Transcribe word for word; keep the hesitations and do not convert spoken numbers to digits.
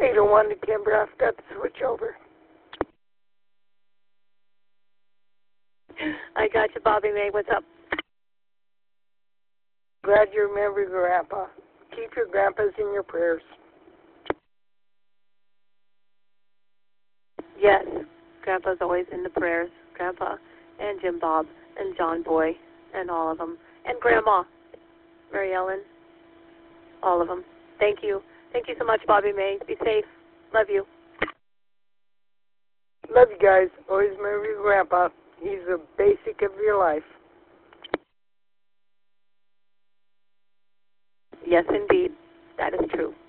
Neither one did Kimber. I forgot to switch over. I got you, Bobby May. What's up? Glad you remember your grandpa. Keep your grandpas in your prayers. Yes, Grandpa's always in the prayers. Grandpa and Jim Bob and John Boy and all of them. And Grandma, Mary Ellen, all of them. Thank you. Thank you so much, Bobby May. Be safe. Love you. Love you guys. Always remember your grandpa. He's the basic of your life. Yes, indeed. That is true.